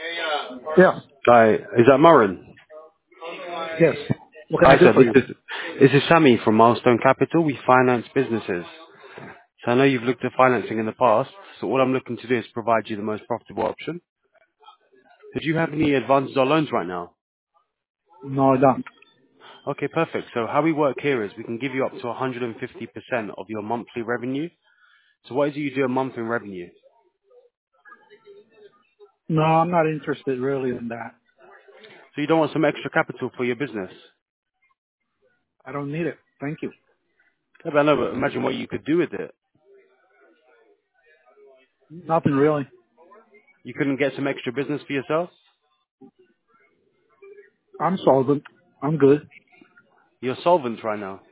Yeah. Hi, is that Murren? Yes. What can I Hi, do sir. for you? This is Sammy from Milestone Capital. We finance businesses. So I know you've looked at financing in the past, so all I'm looking to do is provide you the most profitable option. Do you have any advances or loans right now? No, I don't. Okay, perfect. So how we work here is we can give you up to 150% of your monthly revenue. So what is it you do a month in revenue? No, I'm not interested really in that. So you don't want some extra capital for your business? I don't need it. Thank you. Yeah, but I know, but imagine what you could do with it. Nothing really. You couldn't get some extra business for yourself? I'm solvent. I'm good. You're solvent right now.